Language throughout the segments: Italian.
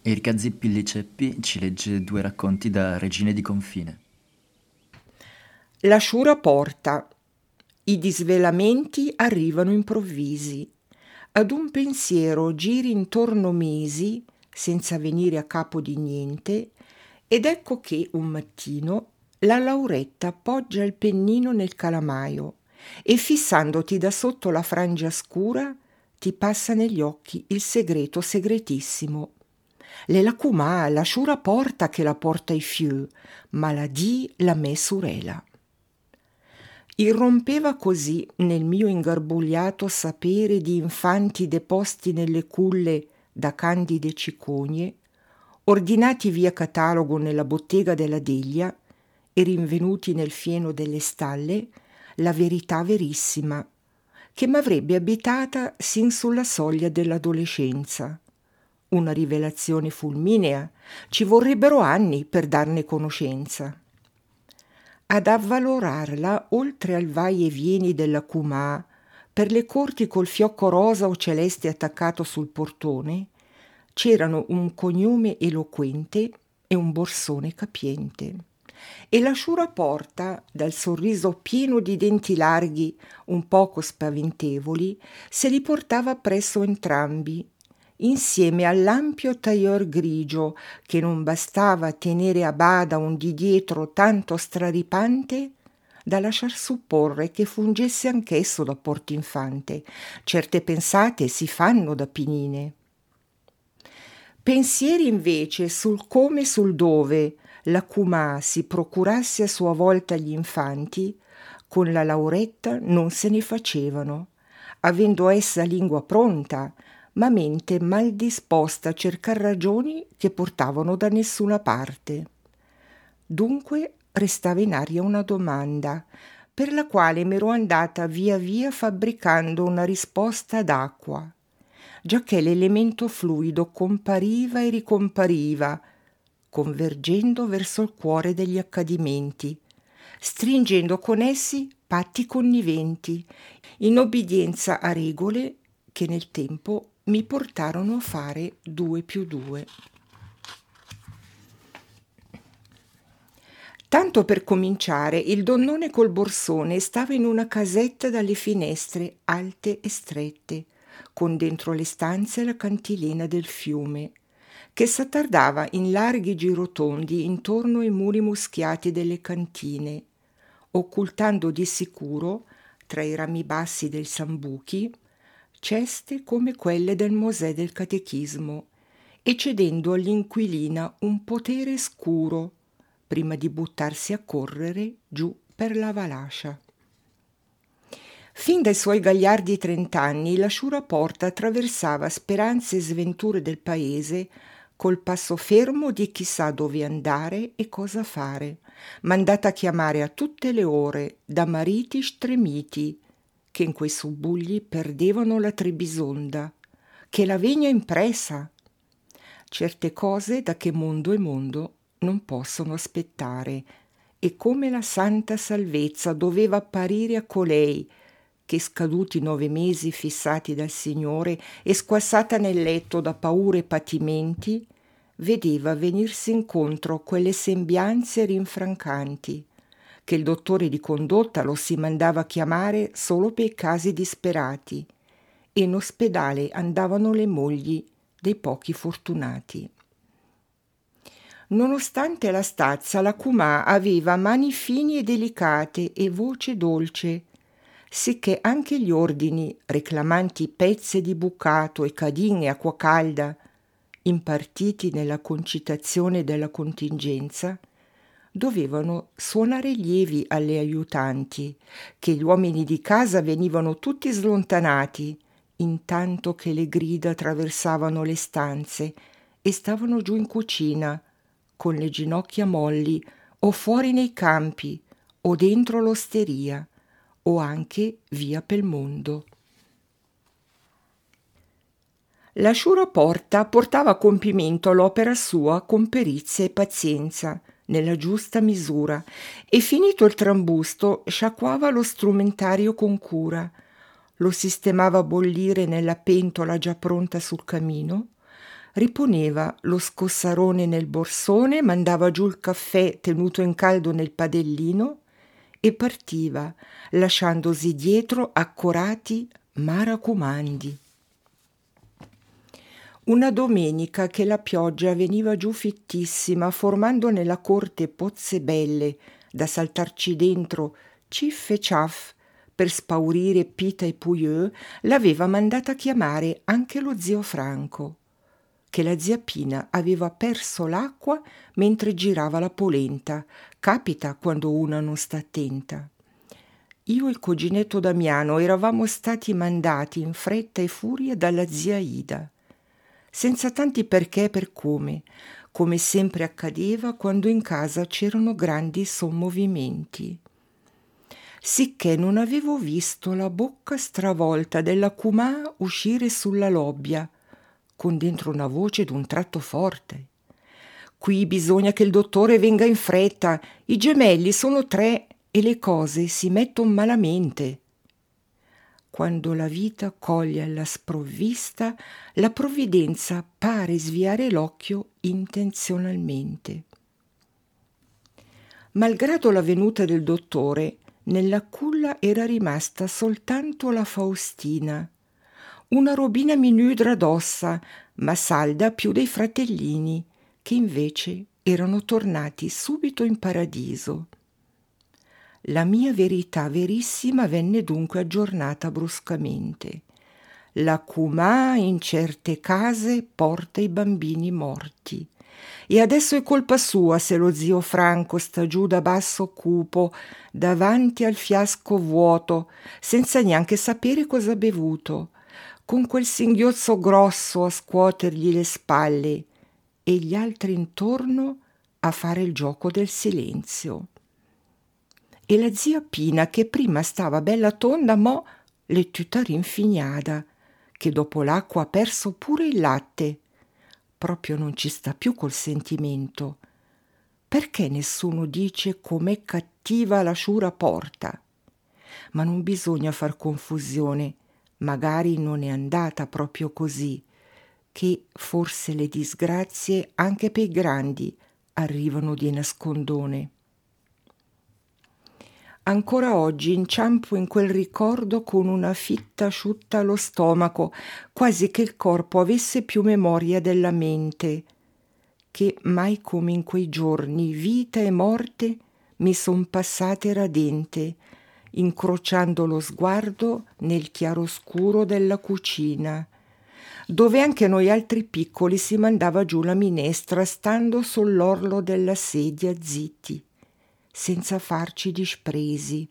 Erika Zippilli-Ceppi ci legge due racconti da Regine di confine. La sciura porta. I disvelamenti arrivano improvvisi. Ad un pensiero giri intorno mesi, senza venire a capo di niente, ed ecco che un mattino la Lauretta appoggia il pennino nel calamaio e fissandoti da sotto la frangia scura ti passa negli occhi il segreto segretissimo. Le lacumà, la sciura porta che la porta i fiù, ma la di la me surela. Irrompeva così nel mio ingarbugliato sapere di infanti deposti nelle culle da candide cicogne, ordinati via catalogo nella bottega della Deglia e rinvenuti nel fieno delle stalle, la verità verissima, che m'avrebbe abitata sin sulla soglia dell'adolescenza. Una rivelazione fulminea, ci vorrebbero anni per darne conoscenza. Ad avvalorarla, oltre al vai e vieni della Cumà, per le corti col fiocco rosa o celeste attaccato sul portone, c'erano un cognome eloquente e un borsone capiente. E la sciura porta, dal sorriso pieno di denti larghi, un poco spaventevoli, se li portava presso entrambi, insieme all'ampio tailleur grigio che non bastava tenere a bada un di dietro tanto straripante da lasciar supporre che fungesse anch'esso da portinfante. Certe pensate si fanno da pinine. Pensieri invece sul come e sul dove la Cumà si procurasse a sua volta gli infanti, con la Lauretta non se ne facevano, avendo essa lingua pronta, ma mente mal disposta a cercar ragioni che portavano da nessuna parte. Dunque restava in aria una domanda, per la quale m'ero andata via via fabbricando una risposta d'acqua, giacché l'elemento fluido compariva e ricompariva, convergendo verso il cuore degli accadimenti, stringendo con essi patti conniventi, in obbedienza a regole che nel tempo mi portarono a fare 2+2. Tanto per cominciare, il donnone col borsone stava in una casetta dalle finestre alte e strette, con dentro le stanze la cantilena del fiume, che s'attardava in larghi girotondi intorno ai muri muschiati delle cantine, occultando di sicuro, tra i rami bassi del sambuchi, ceste come quelle del Mosè del Catechismo, e cedendo all'inquilina un potere scuro prima di buttarsi a correre giù per la Valascia. Fin dai suoi gagliardi 30 anni la sciura porta attraversava speranze e sventure del paese col passo fermo di chi sa dove andare e cosa fare, mandata a chiamare a tutte le ore da mariti stremiti che in quei subbugli perdevano la Trebisonda, che la vegna impressa. Certe cose da che mondo e mondo non possono aspettare, e come la santa salvezza doveva apparire a colei che, scaduti 9 mesi fissati dal Signore e squassata nel letto da paure e patimenti, vedeva venirsi incontro quelle sembianze rinfrancanti, che il dottore di condotta lo si mandava chiamare solo per casi disperati, e in ospedale andavano le mogli dei pochi fortunati. Nonostante la stazza, la Cumà aveva mani fini e delicate e voce dolce, sicché anche gli ordini, reclamanti pezze di bucato e cadin e acqua calda, impartiti nella concitazione della contingenza, dovevano suonare lievi alle aiutanti, che gli uomini di casa venivano tutti slontanati, intanto che le grida attraversavano le stanze e stavano giù in cucina, con le ginocchia molli, o fuori nei campi, o dentro l'osteria, o anche via pel mondo. La sciura porta portava a compimento l'opera sua con perizia e pazienza, nella giusta misura, e finito il trambusto sciacquava lo strumentario con cura, lo sistemava a bollire nella pentola già pronta sul camino, riponeva lo scossarone nel borsone, mandava giù il caffè tenuto in caldo nel padellino e partiva, lasciandosi dietro accorati ma raccomandi. Una domenica che la pioggia veniva giù fittissima, formando nella corte pozze belle da saltarci dentro ciff e ciaff per spaurire Pita e Pouilleux, l'aveva mandata a chiamare anche lo zio Franco, che la zia Pina aveva perso l'acqua mentre girava la polenta. Capita quando una non sta attenta. Io e il cuginetto Damiano eravamo stati mandati in fretta e furia dalla zia Ida, senza tanti perché e per come sempre accadeva quando in casa c'erano grandi sommovimenti. Sicché non avevo visto la bocca stravolta della cumà uscire sulla lobbia, con dentro una voce d'un tratto forte. Qui bisogna che il dottore venga in fretta, i gemelli sono 3 e le cose si metton malamente. Quando la vita coglie alla sprovvista, la provvidenza pare sviare l'occhio intenzionalmente. Malgrado la venuta del dottore, nella culla era rimasta soltanto la Faustina, una robina minudra d'ossa, ma salda più dei fratellini, che invece erano tornati subito in paradiso. La mia verità verissima venne dunque aggiornata bruscamente. La cumà in certe case porta i bambini morti. E adesso è colpa sua se lo zio Franco sta giù da basso cupo, davanti al fiasco vuoto, senza neanche sapere cosa ha bevuto, con quel singhiozzo grosso a scuotergli le spalle e gli altri intorno a fare il gioco del silenzio. E la zia Pina, che prima stava bella tonda, mo' l'è tutta rinfignada, che dopo l'acqua ha perso pure il latte. Proprio non ci sta più col sentimento. Perché nessuno dice com'è cattiva la sciura porta? Ma non bisogna far confusione, magari non è andata proprio così, che forse le disgrazie anche per i grandi arrivano di nascondone. Ancora oggi inciampo in quel ricordo con una fitta asciutta allo stomaco, quasi che il corpo avesse più memoria della mente, che mai come in quei giorni, vita e morte, mi son passate radente, incrociando lo sguardo nel chiaroscuro della cucina, dove anche noi altri piccoli si mandava giù la minestra stando sull'orlo della sedia zitti, senza farci dispresi.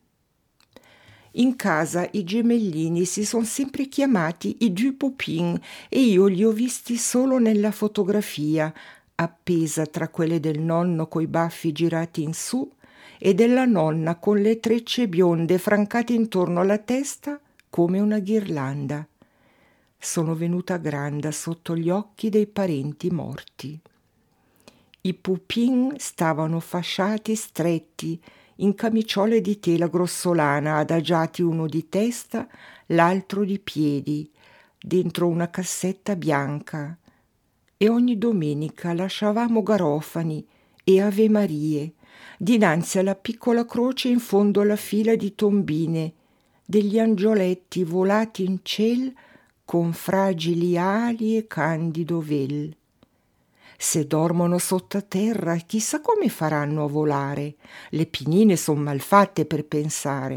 In casa i gemellini si son sempre chiamati i Deux Poupins e io li ho visti solo nella fotografia, appesa tra quelle del nonno coi baffi girati in su e della nonna con le trecce bionde francate intorno alla testa come una ghirlanda. Sono venuta grande sotto gli occhi dei parenti morti. I Poupins stavano fasciati stretti in camiciole di tela grossolana, adagiati uno di testa, l'altro di piedi, dentro una cassetta bianca, e ogni domenica lasciavamo garofani e avemarie dinanzi alla piccola croce in fondo alla fila di tombine, degli angioletti volati in ciel con fragili ali e candido vel. Se dormono sottoterra, chissà come faranno a volare. Le pinine son malfatte per pensare.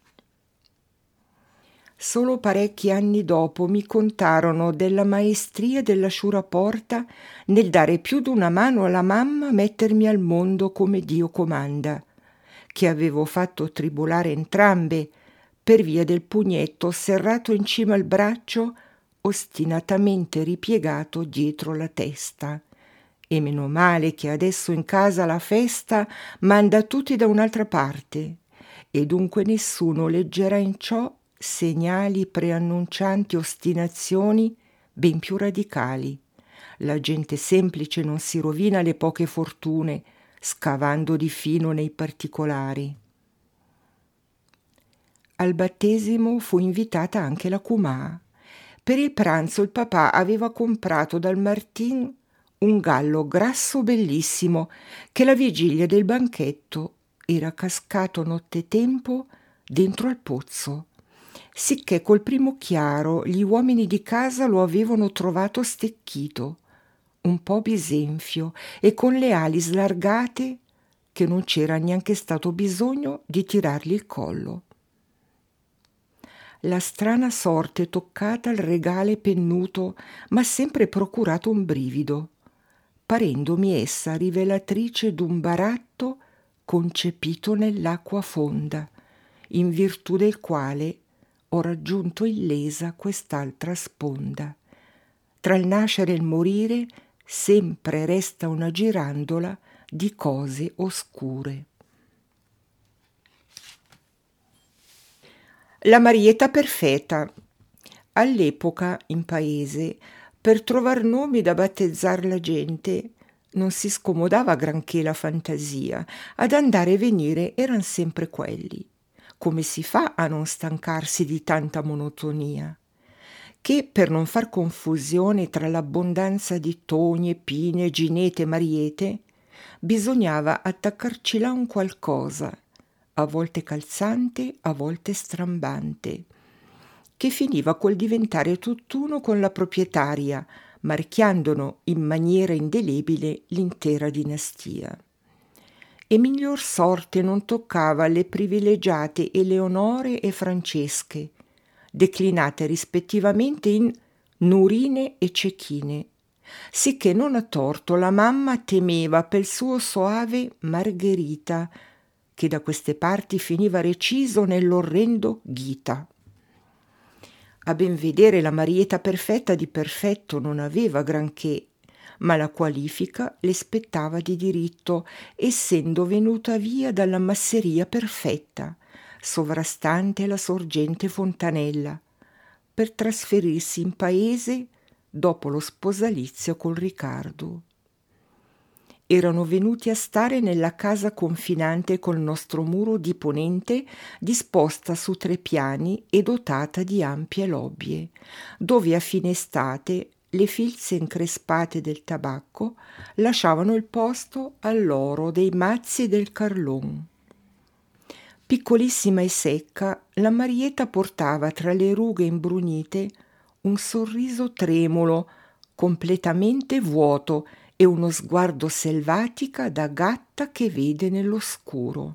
Solo parecchi anni dopo mi contarono della maestria della sciuraporta nel dare più d'una mano alla mamma a mettermi al mondo come Dio comanda, che avevo fatto tribolare entrambe per via del pugnetto serrato in cima al braccio, ostinatamente ripiegato dietro la testa. E meno male che adesso in casa la festa manda tutti da un'altra parte, e dunque nessuno leggerà in ciò segnali preannuncianti ostinazioni ben più radicali. La gente semplice non si rovina le poche fortune, scavando di fino nei particolari. Al battesimo fu invitata anche la cumà, Per il pranzo il papà aveva comprato dal Martin un gallo grasso bellissimo che la vigilia del banchetto era cascato nottetempo dentro al pozzo, sicché col primo chiaro gli uomini di casa lo avevano trovato stecchito, un po' bisenfio e con le ali slargate che non c'era neanche stato bisogno di tirargli il collo. La strana sorte toccata al regale pennuto m'ha sempre procurato un brivido, parendomi essa rivelatrice d'un baratto concepito nell'acqua fonda, in virtù del quale ho raggiunto illesa quest'altra sponda. Tra il nascere e il morire sempre resta una girandola di cose oscure. La Marietta perfetta. All'epoca, in paese, per trovar nomi da battezzar la gente, non si scomodava granché la fantasia, ad andare e venire eran sempre quelli. Come si fa a non stancarsi di tanta monotonia? Che, per non far confusione tra l'abbondanza di Tonie, Pine, Ginete e Mariete, bisognava attaccarci là un qualcosa, a volte calzante, a volte strambante, che finiva col diventare tutt'uno con la proprietaria, marchiandone in maniera indelebile l'intera dinastia. E miglior sorte non toccava alle privilegiate Eleonore e Francesche, declinate rispettivamente in Nurine e Cecchine, sicché non a torto la mamma temeva pel suo soave Margherita, che da queste parti finiva reciso nell'orrendo Ghita. A ben vedere la Marietta perfetta di perfetto non aveva granché, ma la qualifica le spettava di diritto, essendo venuta via dalla masseria perfetta, sovrastante la sorgente Fontanella, per trasferirsi in paese dopo lo sposalizio col Riccardo. Erano venuti a stare nella casa confinante col nostro muro di ponente, disposta su 3 piani e dotata di ampie lobbie, dove a fine estate le filze increspate del tabacco lasciavano il posto all'oro dei mazzi del carlon. Piccolissima e secca, la Marietta portava tra le rughe imbrunite un sorriso tremulo, completamente vuoto, e uno sguardo selvatica da gatta che vede nell'oscuro.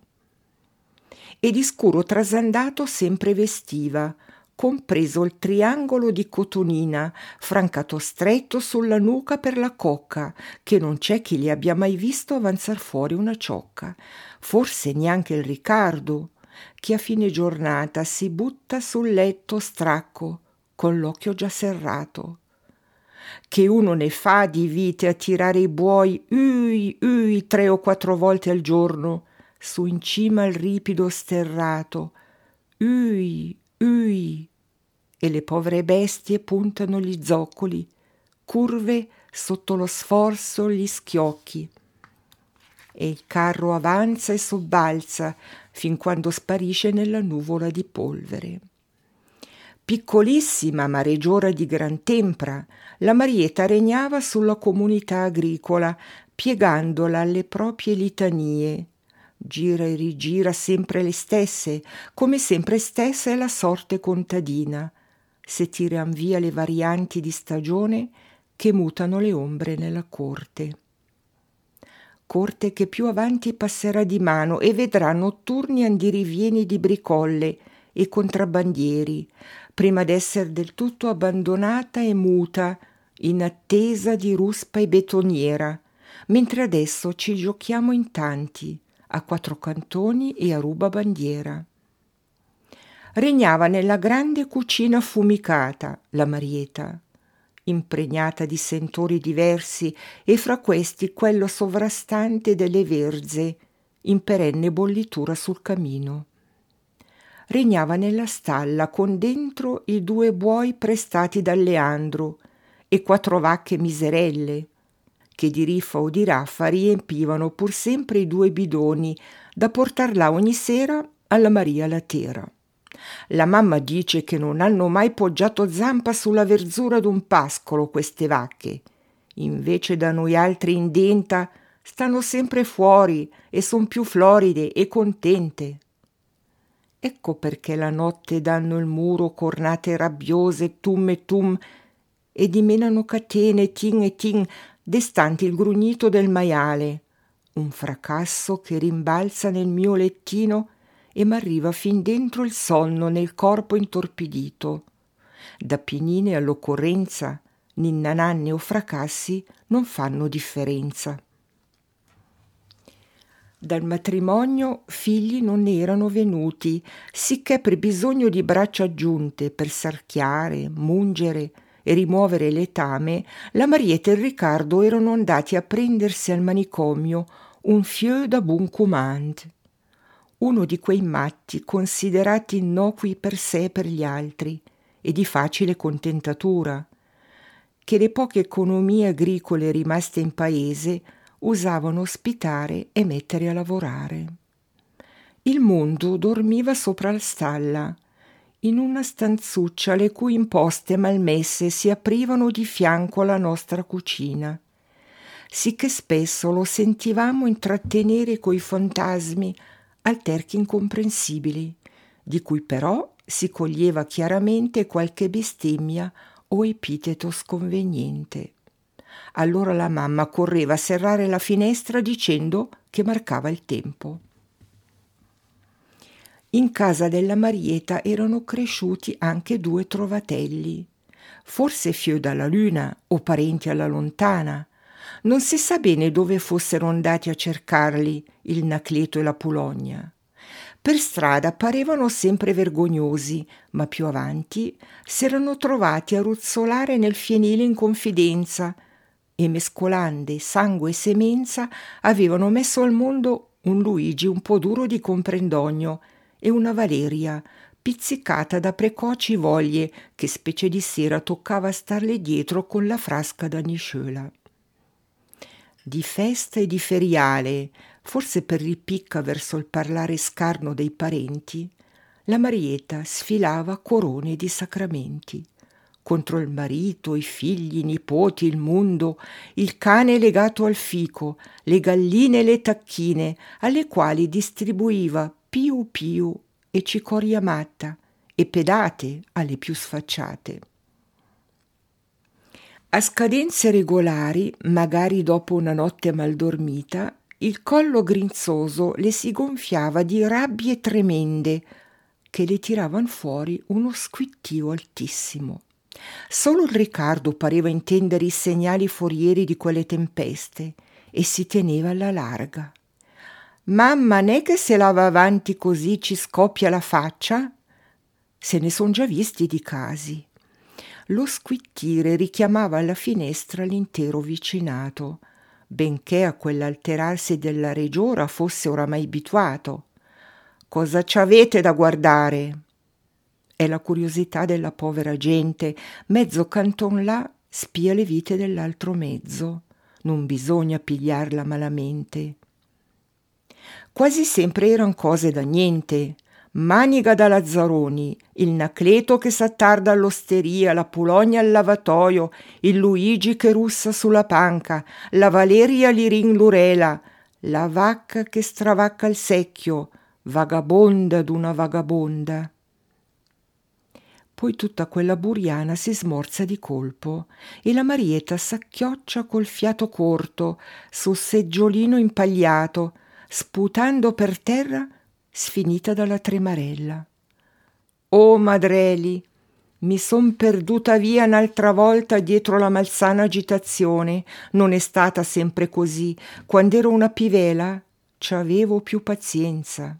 E di scuro trasandato sempre vestiva, compreso il triangolo di cotonina, francato stretto sulla nuca per la cocca, che non c'è chi li abbia mai visto avanzar fuori una ciocca, forse neanche il Riccardo, che a fine giornata si butta sul letto stracco, con l'occhio già serrato. Che uno ne fa di vite a tirare i buoi 3 o 4 volte al giorno su in cima al ripido sterrato, e le povere bestie puntano gli zoccoli, curve sotto lo sforzo gli schiocchi, e il carro avanza e sobbalza fin quando sparisce nella nuvola di polvere. Piccolissima ma regiora di gran tempra, la Marietta regnava sulla comunità agricola, piegandola alle proprie litanie. Gira e rigira sempre le stesse, come sempre stessa è la sorte contadina, se tiran via le varianti di stagione che mutano le ombre nella corte. Corte che più avanti passerà di mano e vedrà notturni andirivieni di bricolle e contrabbandieri, prima d'essere del tutto abbandonata e muta, in attesa di ruspa e betoniera, mentre adesso ci giochiamo in tanti, a 4 cantoni e a ruba bandiera. Regnava nella grande cucina affumicata la Marietta, impregnata di sentori diversi, e fra questi quello sovrastante delle verze, in perenne bollitura sul camino. Regnava nella stalla con dentro i 2 buoi prestati dal Leandro e 4 vacche miserelle, che di riffa o di raffa riempivano pur sempre i 2 bidoni da portar là ogni sera alla Maria Latera. La mamma dice che non hanno mai poggiato zampa sulla verzura d'un pascolo queste vacche. Invece da noi altri in denta stanno sempre fuori e son più floride e contente. Ecco perché la notte danno il muro cornate rabbiose tum e tum e dimenano catene tin e tin destanti il grugnito del maiale, un fracasso che rimbalza nel mio lettino e m'arriva fin dentro il sonno nel corpo intorpidito. Da pienine all'occorrenza, ninnananne o fracassi non fanno differenza. Dal matrimonio figli non ne erano venuti, sicché per bisogno di braccia aggiunte per sarchiare, mungere e rimuovere letame, la Marietta e il Riccardo erano andati a prendersi al manicomio un fieu da bon command, uno di quei matti considerati innocui per sé e per gli altri e di facile contentatura, che le poche economie agricole rimaste in paese usavano ospitare e mettere a lavorare. Il mondo dormiva sopra la stalla, in una stanzuccia le cui imposte malmesse si aprivano di fianco alla nostra cucina, sicché spesso lo sentivamo intrattenere coi fantasmi alterchi incomprensibili, di cui però si coglieva chiaramente qualche bestemmia o epiteto sconveniente. Allora la mamma correva a serrare la finestra dicendo che marcava il tempo. In casa della Marietta erano cresciuti anche 2 trovatelli, forse fieu dalla luna o parenti alla lontana. Non si sa bene dove fossero andati a cercarli il Nacleto e la Pulogna. Per strada parevano sempre vergognosi, ma più avanti s'erano trovati a ruzzolare nel fienile in confidenza e mescolande sangue e semenza avevano messo al mondo un Luigi un po' duro di comprendogno e una Valeria pizzicata da precoci voglie che specie di sera toccava starle dietro con la frasca da nisciola. Di festa e di feriale, forse per ripicca verso il parlare scarno dei parenti, la Marietta sfilava corone di sacramenti. Contro il marito, i figli, i nipoti, il mondo, il cane legato al fico, le galline e le tacchine, alle quali distribuiva più più e cicoria matta e pedate alle più sfacciate. A scadenze regolari, magari dopo una notte mal dormita, il collo grinzoso le si gonfiava di rabbie tremende che le tiravan fuori uno squittio altissimo. Solo il Riccardo pareva intendere i segnali forieri di quelle tempeste e si teneva alla larga. «Mamma, n'è che se la va avanti così ci scoppia la faccia?» Se ne son già visti di casi. Lo squittire richiamava alla finestra l'intero vicinato, benché a quell'alterarsi della reggiora fosse oramai abituato. «Cosa c'avete da guardare?» È la curiosità della povera gente, mezzo canton là spia le vite dell'altro mezzo, non bisogna pigliarla malamente. Quasi sempre eran cose da niente, Maniga da Lazzaroni, il Nacleto che s'attarda all'osteria, la Pulogna al lavatoio, il Luigi che russa sulla panca, la Valeria l'Urela, la vacca che stravacca il secchio, vagabonda d'una vagabonda. Poi tutta quella buriana si smorza di colpo e la Marietta s'acchioccia col fiato corto sul seggiolino impagliato, sputando per terra sfinita dalla tremarella. «Oh, madreli, mi son perduta via un'altra volta dietro la malsana agitazione. Non è stata sempre così. Quand'ero una pivela c'avevo più pazienza».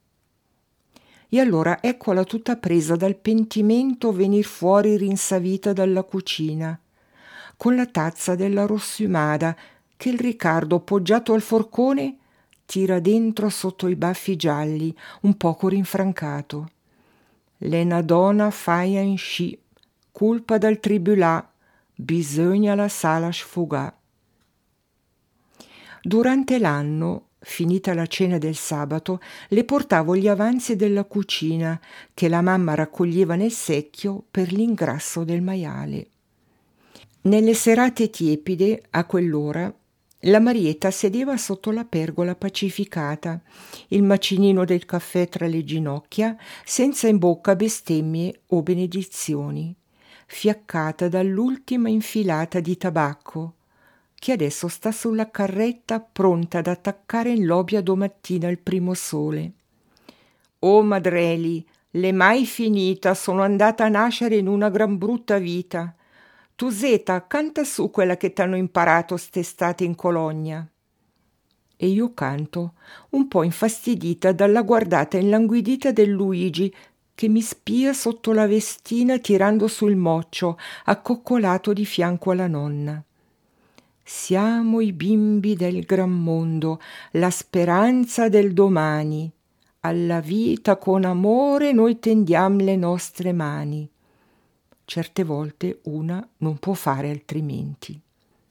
E allora eccola tutta presa dal pentimento venir fuori rinsavita dalla cucina, con la tazza della rossumada che il Riccardo, poggiato al forcone, tira dentro sotto i baffi gialli, un poco rinfrancato. «L'ena donna faia in sci, culpa dal tribulà, bisogna la sala sfugà». Durante l'anno finita la cena del sabato, le portavo gli avanzi della cucina che la mamma raccoglieva nel secchio per l'ingrasso del maiale. Nelle serate tiepide, a quell'ora, la Marietta sedeva sotto la pergola pacificata, il macinino del caffè tra le ginocchia, senza in bocca bestemmie o benedizioni, fiaccata dall'ultima infilata di tabacco, che adesso sta sulla carretta pronta ad attaccare in lobbia domattina il primo sole. «Oh, Madreli, l'è mai finita, sono andata a nascere in una gran brutta vita. Tu, Zeta, canta su quella che t'hanno imparato st'estate in Cologna». E io canto, un po' infastidita dalla guardata inlanguidita del Luigi che mi spia sotto la vestina tirando sul moccio, accoccolato di fianco alla nonna. Siamo i bimbi del gran mondo, la speranza del domani. Alla vita con amore noi tendiam le nostre mani. Certe volte una non può fare altrimenti.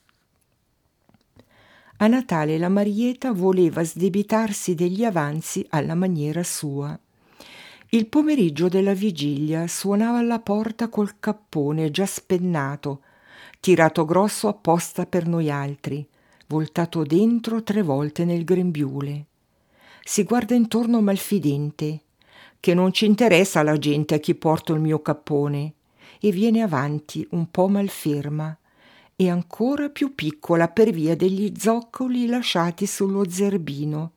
A Natale la Marietta voleva sdebitarsi degli avanzi alla maniera sua. Il pomeriggio della vigilia suonava alla porta col cappone già spennato, tirato grosso apposta per noi altri, voltato dentro 3 volte nel grembiule. Si guarda intorno malfidente, che non ci interessa la gente a chi porto il mio cappone, e viene avanti un po' malferma e ancora più piccola per via degli zoccoli lasciati sullo zerbino.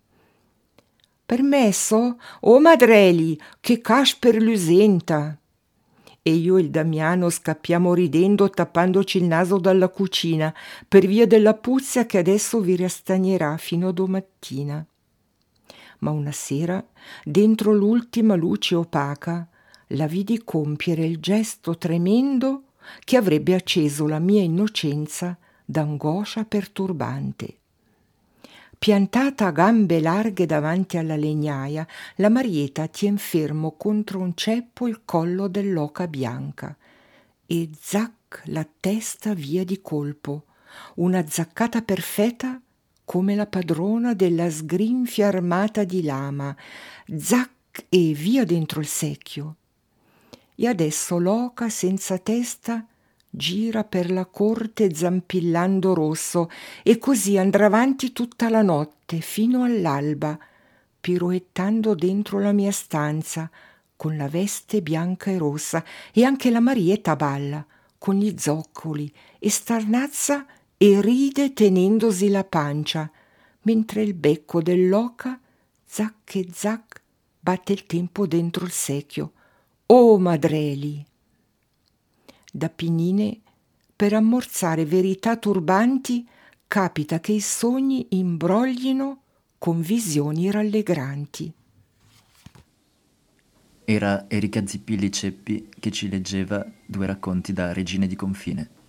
«Permesso? Oh, Madreli, che casper lusenta!» E io e il Damiano scappiamo ridendo tappandoci il naso dalla cucina per via della puzza che adesso vi rastagnerà fino a domattina. Ma una sera, dentro l'ultima luce opaca, la vidi compiere il gesto tremendo che avrebbe acceso la mia innocenza d'angoscia perturbante. Piantata a gambe larghe davanti alla legnaia, la Marietta tien fermo contro un ceppo il collo dell'oca bianca e zac la testa via di colpo, una zaccata perfetta come la padrona della sgrinfia armata di lama, zac e via dentro il secchio. E adesso l'oca senza testa gira per la corte zampillando rosso e così andrà avanti tutta la notte fino all'alba, piroettando dentro la mia stanza con la veste bianca e rossa, e anche la Marietta balla con gli zoccoli e starnazza e ride tenendosi la pancia, mentre il becco dell'oca zac e zac batte il tempo dentro il secchio. Oh, Madreli! Da Pinine, per ammorzare verità turbanti, capita che i sogni imbroglino con visioni rallegranti. Era Erika Zippilli Ceppi che ci leggeva 2 racconti da Regine di Confine.